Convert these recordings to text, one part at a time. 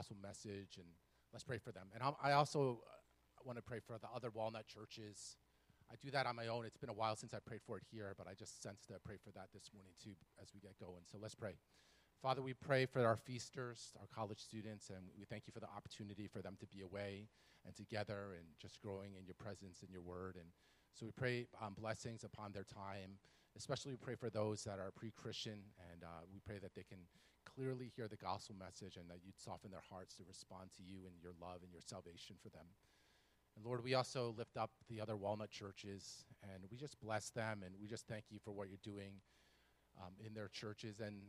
gospel message, and let's pray for them. And I also want to pray for the other Walnut churches. I do that on my own. It's been a while since I prayed for it here, but I just sensed to pray for that this morning too as we get going. So let's pray. Father, we pray for our feasters, our college students, and we thank you for the opportunity for them to be away and together and just growing in your presence and your word. And so we pray blessings upon their time. Especially we pray for those that are pre-Christian, and we pray that they can clearly hear the gospel message and that you'd soften their hearts to respond to you and your love and your salvation for them. And Lord, we also lift up the other Walnut churches, and we just bless them, and we just thank you for what you're doing in their churches. And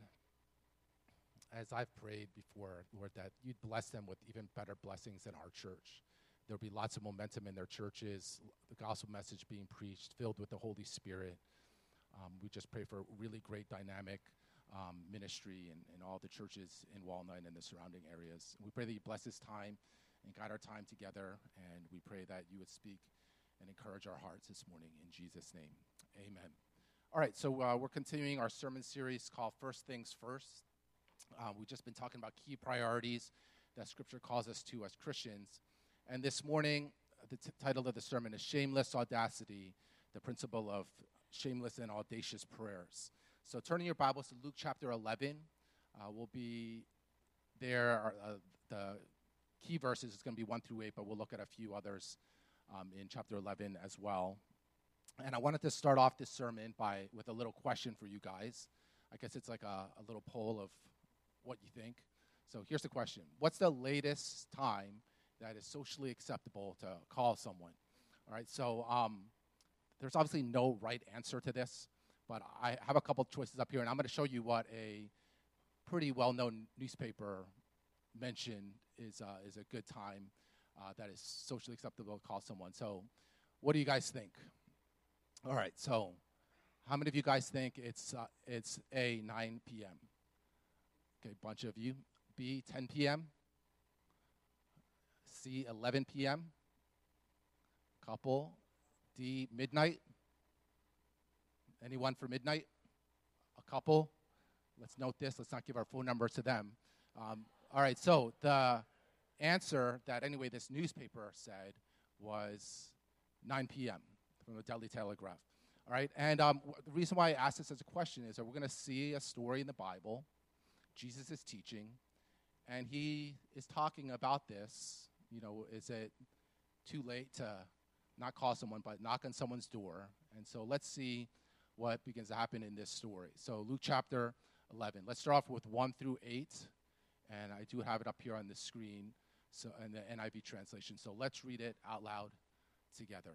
as I've prayed before, Lord, that you'd bless them with even better blessings than our church. There'll be lots of momentum in their churches, the gospel message being preached, filled with the Holy Spirit. We just pray for really great dynamic ministry in all the churches in Walnut and the surrounding areas. And we pray that you bless this time and guide our time together, and we pray that you would speak and encourage our hearts this morning in Jesus' name. Amen. All right, so we're continuing our sermon series called First Things First. We've just been talking about key priorities that Scripture calls us to as Christians. And this morning, the title of the sermon is Shameless Audacity, the Principle of Shameless and Audacious Prayers. So turning your Bibles to Luke chapter 11. We'll be there. The key verses is going to be 1 through 8, but we'll look at a few others in chapter 11 as well. And I wanted to start off this sermon with a little question for you guys. I guess it's like a little poll of what you think. So here's the question. What's the latest time that is socially acceptable to call someone? All right, so there's obviously no right answer to this, but I have a couple choices up here, and I'm going to show you what a pretty well-known newspaper mentioned is a good time that is socially acceptable to call someone. So what do you guys think? All right, so how many of you guys think it's A, 9 p.m.? Okay, a bunch of you. B, 10 p.m.? C, 11 p.m.? Couple. D, midnight? Anyone for midnight? A couple? Let's note this. Let's not give our phone numbers to them. All right, so the answer that, anyway, this newspaper said was 9 p.m. from the Daily Telegraph. All right, and the reason why I asked this as a question is that we're going to see a story in the Bible. Jesus is teaching, and he is talking about this. You know, is it too late to not call someone, but knock on someone's door? And so let's see what begins to happen in this story. So Luke chapter 11. Let's start off with 1 through 8, and I do have it up here on the screen, so in the NIV translation. So let's read it out loud together.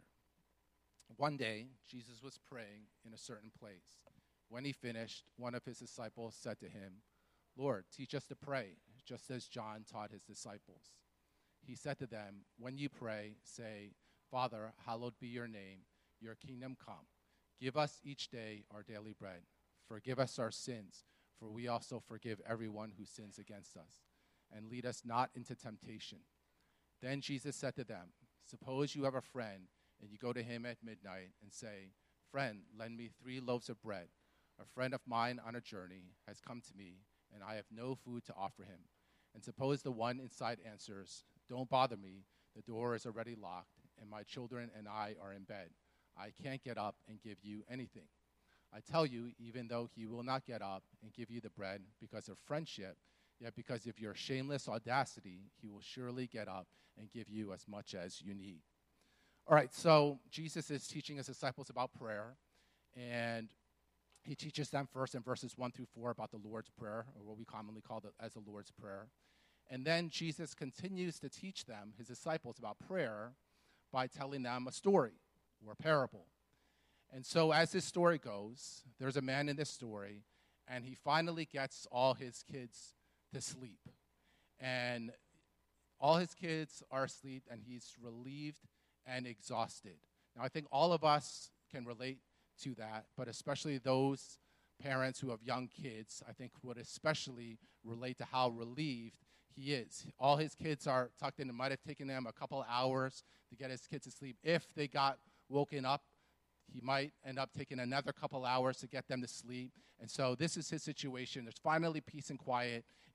One day, Jesus was praying in a certain place. When he finished, one of his disciples said to him, "Lord, teach us to pray, just as John taught his disciples." He said to them, "When you pray, say, 'Father, hallowed be your name, your kingdom come. Give us each day our daily bread. Forgive us our sins, for we also forgive everyone who sins against us. And lead us not into temptation.'" Then Jesus said to them, "Suppose you have a friend, and you go to him at midnight and say, 'Friend, lend me 3 loaves of bread. A friend of mine on a journey has come to me, and I have no food to offer him.' And suppose the one inside answers, 'Don't bother me. The door is already locked, and my children and I are in bed. I can't get up and give you anything.' I tell you, even though he will not get up and give you the bread because of friendship, yet because of your shameless audacity, he will surely get up and give you as much as you need." All right, so Jesus is teaching his disciples about prayer, and he teaches them first in verses 1 through 4 about the Lord's Prayer, or what we commonly call as the Lord's Prayer. And then Jesus continues to teach them, his disciples, about prayer by telling them a story or a parable. And so as this story goes, there's a man in this story, and he finally gets all his kids to sleep. And all his kids are asleep, and he's relieved and exhausted. Now, I think all of us can relate to that, but especially those parents who have young kids, I think would especially relate to how relieved he is. All his kids are tucked in. It might have taken them a couple hours to get his kids to sleep. If they got woken up, he might end up taking another couple hours to get them to sleep. And so this is his situation. There's finally peace and quiet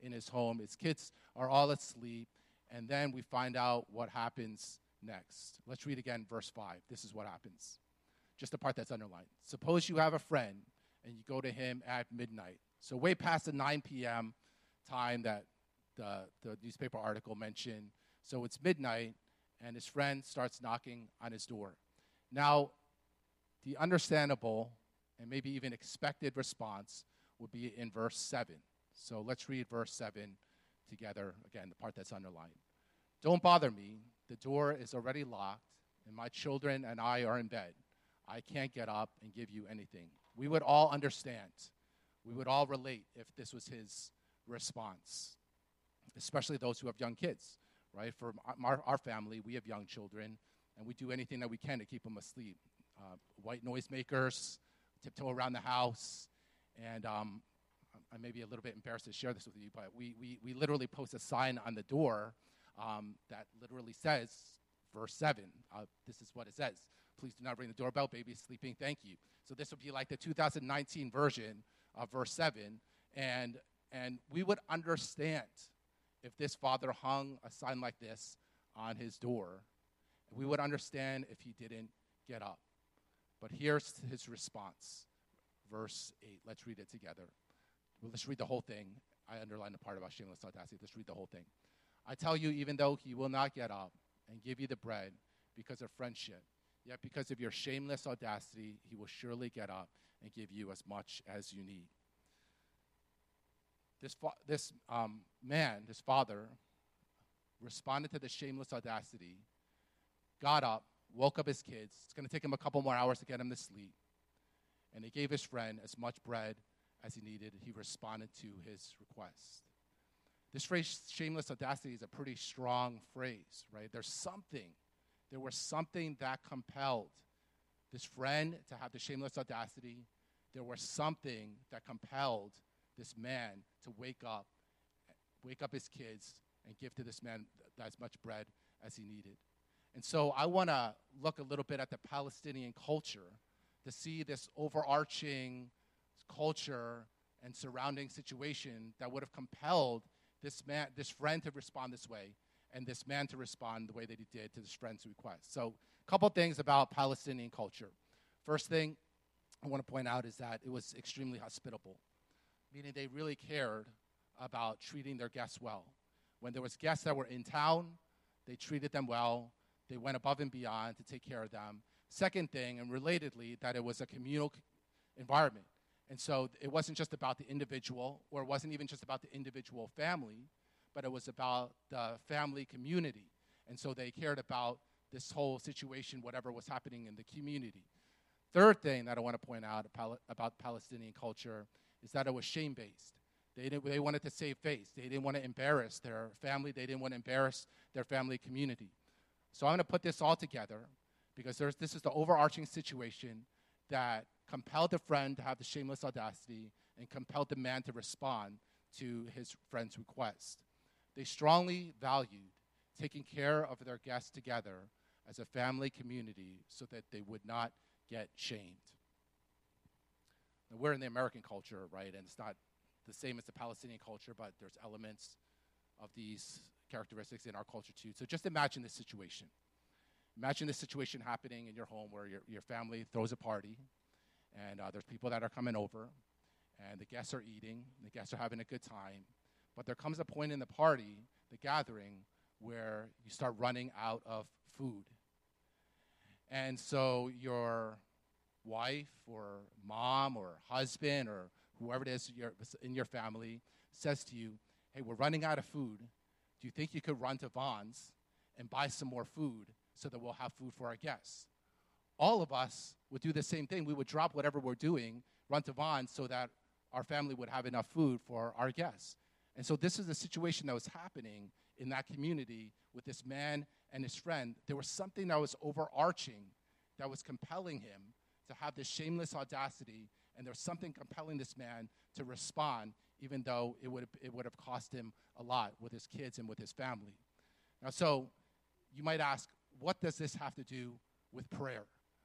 in his home. His kids are all asleep. And then we find out what happens next. Let's read again verse 5. This is what happens. Just the part that's underlined. Suppose you have a friend and you go to him at midnight. So way past the 9 p.m. time that the newspaper article mentioned. So it's midnight, and his friend starts knocking on his door. Now, the understandable and maybe even expected response would be in verse 7. So let's read verse 7 together, again, the part that's underlined. Don't bother me. The door is already locked, and my children and I are in bed. I can't get up and give you anything. We would all understand. We would all relate if this was his response, especially those who have young kids, right? For our family, we have young children, and we do anything that we can to keep them asleep. White noisemakers, tiptoe around the house, and I may be a little bit embarrassed to share this with you, but we literally post a sign on the door that literally says, verse 7, this is what it says. Please do not ring the doorbell, baby is sleeping, thank you. So this would be like the 2019 version of verse 7, and we would understand if this father hung a sign like this on his door. We would understand if he didn't get up. But here's his response, verse 8. Let's read it together. Well, let's read the whole thing. I underlined the part about shameless audacity. Let's read the whole thing. I tell you, even though he will not get up and give you the bread because of friendship, yet because of your shameless audacity, he will surely get up and give you as much as you need. This father, responded to the shameless audacity, got up, woke up his kids. It's going to take him a couple more hours to get him to sleep. And he gave his friend as much bread as he needed. He responded to his request. This phrase, shameless audacity, is a pretty strong phrase, right? There was something that compelled this friend to have the shameless audacity. There was something that compelled this man to wake up his kids, and give to this man as much bread as he needed. And so I want to look a little bit at the Palestinian culture to see this overarching culture and surrounding situation that would have compelled this friend to respond this way, and this man to respond the way that he did to this friend's request. So a couple things about Palestinian culture. First thing I want to point out is that it was extremely hospitable, meaning they really cared about treating their guests well. When there was guests that were in town, they treated them well. They went above and beyond to take care of them. Second thing, and relatedly, that it was a communal environment. And so it wasn't just about the individual, or it wasn't even just about the individual family, but it was about the family community. And so they cared about this whole situation, whatever was happening in the community. Third thing that I want to point out about Palestinian culture is that it was shame-based. They wanted to save face. They didn't want to embarrass their family. They didn't want to embarrass their family community. So I'm going to put this all together because this is the overarching situation that compelled the friend to have the shameless audacity and compelled the man to respond to his friend's request. They strongly valued taking care of their guests together as a family community so that they would not get shamed. Now, we're in the American culture, right, and it's not the same as the Palestinian culture, but there's elements of these characteristics in our culture too. So just imagine this situation. Imagine this situation happening in your home where your family throws a party, and there's people that are coming over, and the guests are eating, and the guests are having a good time. But there comes a point in the party, the gathering, where you start running out of food. And so your wife or mom or husband or whoever it is in your family says to you, hey, we're running out of food. Do you think you could run to Vons and buy some more food so that we'll have food for our guests? All of us would do the same thing. We would drop whatever we're doing, run to Vons so that our family would have enough food for our guests. And so this is the situation that was happening in that community with this man and his friend. There was something that was overarching that was compelling him to have this shameless audacity, and there's something compelling this man to respond, even though it would have cost him a lot with his kids and with his family. Now, so you might ask, what does this have to do with prayer?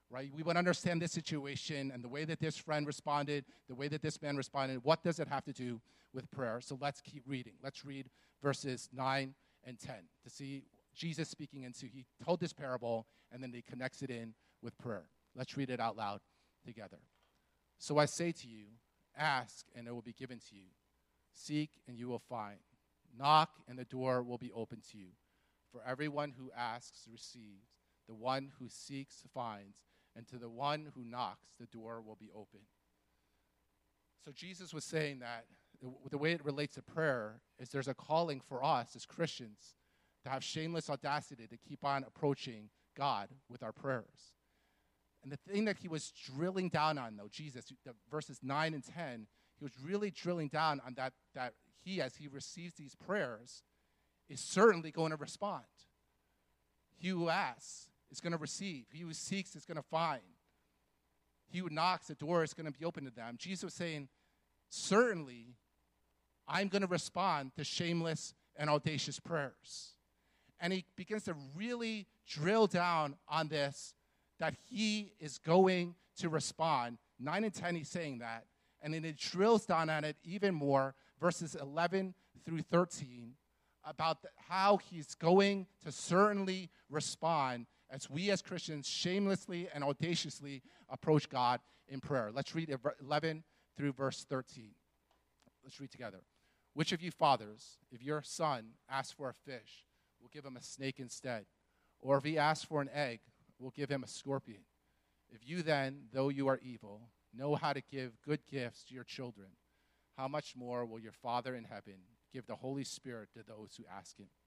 right? We would understand this situation and the way that this friend responded, the way that this man responded. What does it have to do with prayer? So let's keep reading. Let's read verses 9 and 10 to see Jesus speaking into, he told this parable, and then he connects it in with prayer. Let's read it out loud together. So I say to you, ask, and it will be given to you. Seek, and you will find. Knock, and the door will be opened to you. For everyone who asks receives. The one who seeks finds. And to the one who knocks, the door will be open. So Jesus was saying that the way it relates to prayer is there's a calling for us as Christians to have shameless audacity to keep on approaching God with our prayers. And the thing that he was drilling down on, though, Jesus, the verses 9 and 10, he was really drilling down on that he, as he receives these prayers, is certainly going to respond. He who asks is going to receive. He who seeks is going to find. He who knocks, the door is going to be open to them. Jesus was saying, certainly, I'm going to respond to shameless and audacious prayers. And he begins to really drill down on this, that he is going to respond. 9 and 10, he's saying that. And then it drills down on it even more, verses 11 through 13, about how he's going to certainly respond as we as Christians shamelessly and audaciously approach God in prayer. Let's read 11 through verse 13. Let's read together. Which of you fathers, if your son asks for a fish, will give him a snake instead? Or if he asks for an egg, will give him a scorpion? If you then, though you are evil, know how to give good gifts to your children, how much more will your Father in heaven give the Holy Spirit to those who ask him?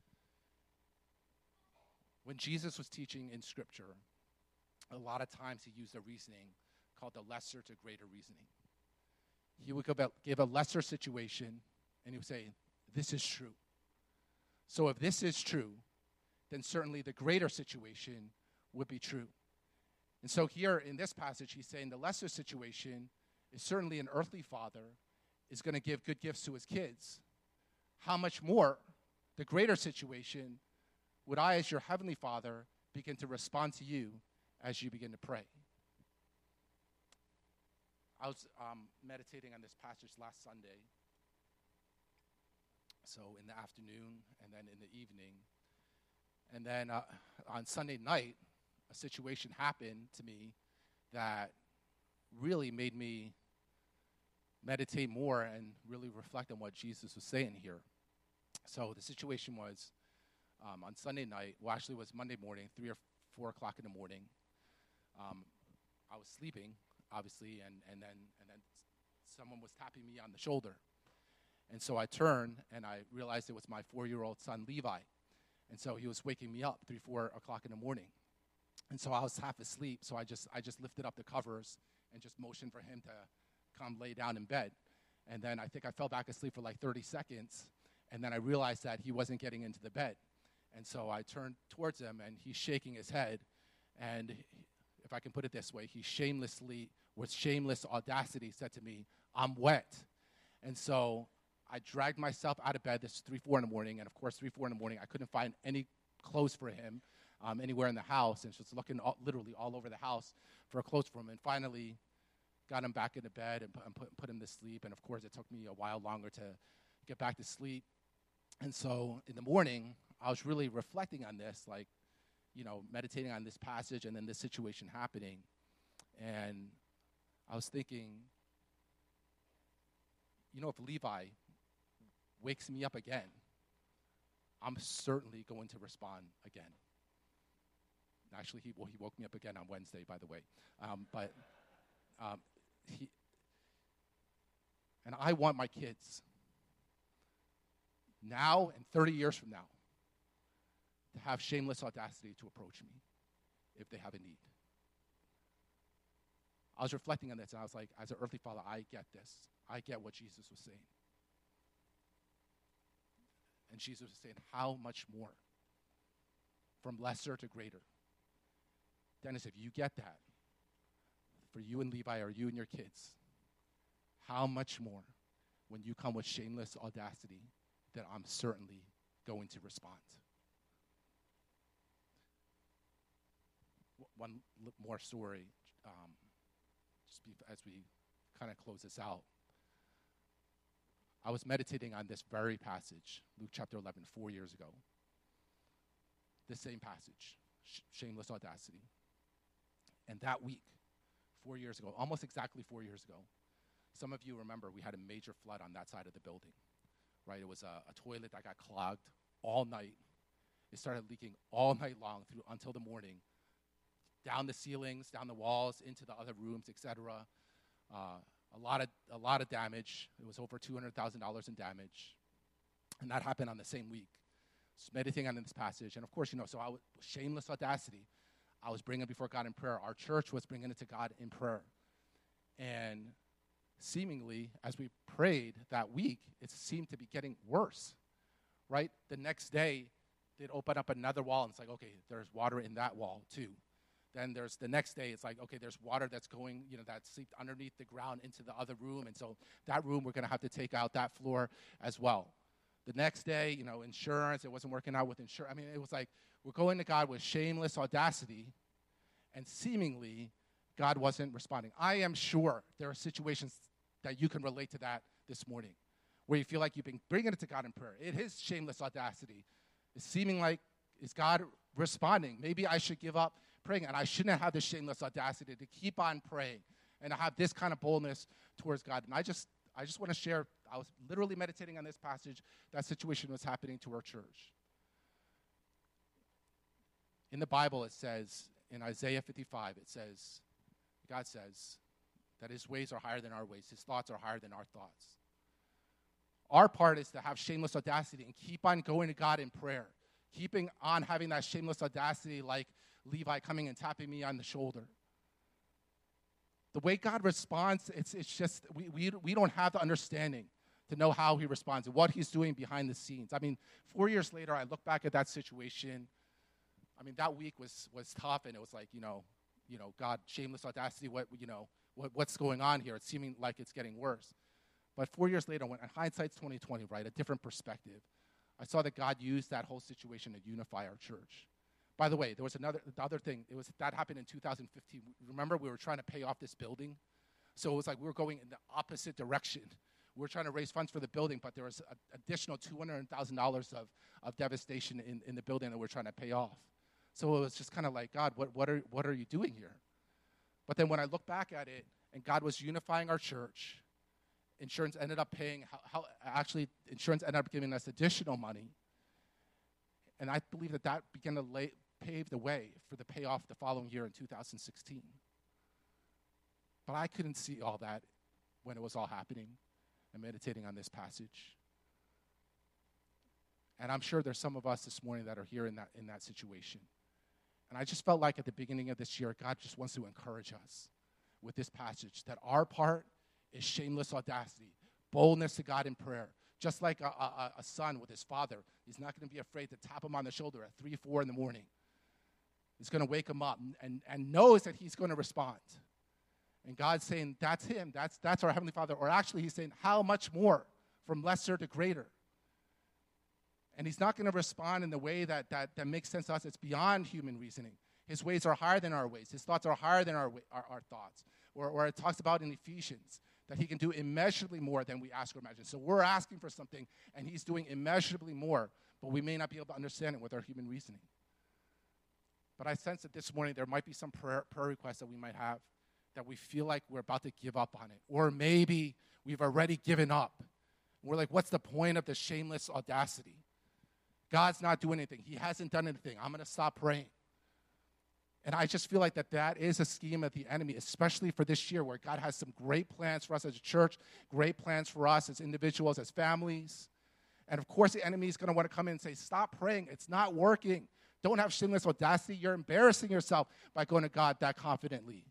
When Jesus was teaching in Scripture, a lot of times he used a reasoning called the lesser to greater reasoning. He would give a lesser situation, and he would say, this is true. So if this is true, then certainly the greater situation would be true. And so here in this passage, he's saying the lesser situation is certainly an earthly father is going to give good gifts to his kids. How much more, the greater situation, would I, as your heavenly Father, begin to respond to you as you begin to pray? I was meditating on this passage last Sunday, so in the afternoon and then in the evening. And then on Sunday night, a situation happened to me that really made me meditate more and really reflect on what Jesus was saying here. So the situation was on Sunday night, well, actually it was Monday morning, 3 or 4 o'clock in the morning. I was sleeping, obviously, and then someone was tapping me on the shoulder. And so I turned, and I realized it was my 4-year-old son, Levi. And so he was waking me up 3, 4 o'clock in the morning. And so I was half asleep, so I just lifted up the covers and just motioned for him to come lay down in bed. And then I think I fell back asleep for like 30 seconds, and then I realized that he wasn't getting into the bed. And so I turned towards him, and he's shaking his head. And if I can put it this way, he shamelessly, with shameless audacity, said to me, "I'm wet." And so I dragged myself out of bed. This is 3, 4 in the morning. And, of course, 3, 4 in the morning, I couldn't find any clothes for him anywhere in the house. And just looking literally all over the house for clothes for him. And finally got him back into bed and put him to sleep. And, of course, it took me a while longer to get back to sleep. And so in the morning, I was really reflecting on this, like, meditating on this passage and then this situation happening. And I was thinking, if Levi wakes me up again, I'm certainly going to respond again. Actually, he woke me up again on Wednesday, by the way. And I want my kids, now and 30 years from now, to have shameless audacity to approach me if they have a need. I was reflecting on this, and I was like, as an earthly father, I get this. I get what Jesus was saying. And Jesus was saying, how much more? From lesser to greater. Dennis, if you get that, for you and Levi or you and your kids, how much more when you come with shameless audacity that I'm certainly going to respond? one more story, as we kind of close this out. I was meditating on this very passage, Luke chapter 11, 4 years ago. This same passage, shameless audacity. And that week, 4 years ago, almost exactly 4 years ago, some of you remember we had a major flood on that side of the building, right? It was a toilet that got clogged all night. It started leaking all night long until the morning, down the ceilings, down the walls, into the other rooms, etc. A lot of damage. It was over $200,000 in damage. And that happened on the same week. So meditating on this passage. And of course, so I was shameless audacity. I was bringing it before God in prayer. Our church was bringing it to God in prayer. And seemingly, as we prayed that week, it seemed to be getting worse, right? The next day, they'd open up another wall, and it's like, okay, there's water in that wall too. Then there's the next day, it's like, okay, there's water that's going, that's seeped underneath the ground into the other room. And so that room, we're going to have to take out that floor as well. The next day, insurance, it wasn't working out with insurance. I mean, it was like we're going to God with shameless audacity, and seemingly God wasn't responding. I am sure there are situations that you can relate to that this morning, where you feel like you've been bringing it to God in prayer. It is shameless audacity. It's seeming like, is God responding? Maybe I should give up praying, and I shouldn't have this shameless audacity to keep on praying and to have this kind of boldness towards God. And I just want to share, I was literally meditating on this passage. That situation was happening to our church. In the Bible, it says, in Isaiah 55, God says that his ways are higher than our ways. His thoughts are higher than our thoughts. Our part is to have shameless audacity and keep on going to God in prayer, keeping on having that shameless audacity like Levi coming and tapping me on the shoulder. The way God responds, it's just, we don't have the understanding to know how he responds and what he's doing behind the scenes. I mean, 4 years later, I look back at that situation. I mean, that week was tough, and it was like, God, shameless audacity, what's going on here? It's seeming like it's getting worse. But 4 years later, when hindsight's 2020, right, a different perspective, I saw that God used that whole situation to unify our church. By the way, there was the other thing. That happened in 2015. Remember, we were trying to pay off this building? So it was like we were going in the opposite direction. We were trying to raise funds for the building, but there was an additional $200,000 of devastation in the building that we're trying to pay off. So it was just kind of like, God, what are you doing here? But then when I look back at it, and God was unifying our church, insurance ended up paying, insurance ended up giving us additional money. And I believe that began to pave the way for the payoff the following year in 2016. But I couldn't see all that when it was all happening and meditating on this passage. And I'm sure there's some of us this morning that are here in that situation. And I just felt like at the beginning of this year, God just wants to encourage us with this passage, that our part is shameless audacity, boldness to God in prayer. Just like a son with his father, he's not going to be afraid to tap him on the shoulder at 3, 4 in the morning. He's going to wake him up and knows that he's going to respond. And God's saying, that's him. That's our Heavenly Father. Or actually, he's saying, how much more from lesser to greater? And he's not going to respond in the way that makes sense to us. It's beyond human reasoning. His ways are higher than our ways. His thoughts are higher than our thoughts. Or it talks about in Ephesians that he can do immeasurably more than we ask or imagine. So we're asking for something, and he's doing immeasurably more, but we may not be able to understand it with our human reasoning. But I sense that this morning there might be some prayer requests that we might have that we feel like we're about to give up on it. Or maybe we've already given up. We're like, what's the point of the shameless audacity? God's not doing anything. He hasn't done anything. I'm going to stop praying. And I just feel like that is a scheme of the enemy, especially for this year, where God has some great plans for us as a church, great plans for us as individuals, as families. And of course, the enemy is going to want to come in and say, stop praying. It's not working. Don't have shameless audacity. You're embarrassing yourself by going to God that confidently.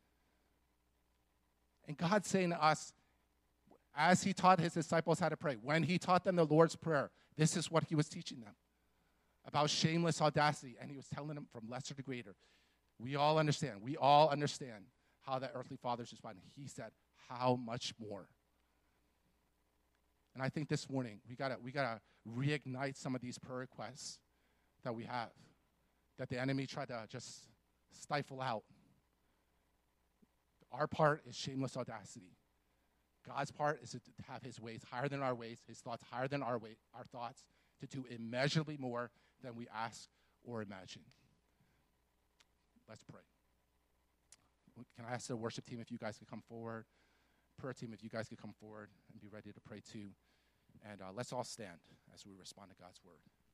And God's saying to us, as he taught his disciples how to pray, when he taught them the Lord's Prayer, this is what he was teaching them about shameless audacity. And he was telling them from lesser to greater. We all understand how the earthly fathers responded. He said, how much more? And I think this morning, we gotta reignite some of these prayer requests that we have, that the enemy tried to just stifle out. Our part is shameless audacity. God's part is to have his ways higher than our ways, his thoughts higher than our thoughts, to do immeasurably more than we ask or imagine. Let's pray. Can I ask the worship team if you guys could come forward? Prayer team, if you guys could come forward and be ready to pray too. And let's all stand as we respond to God's word.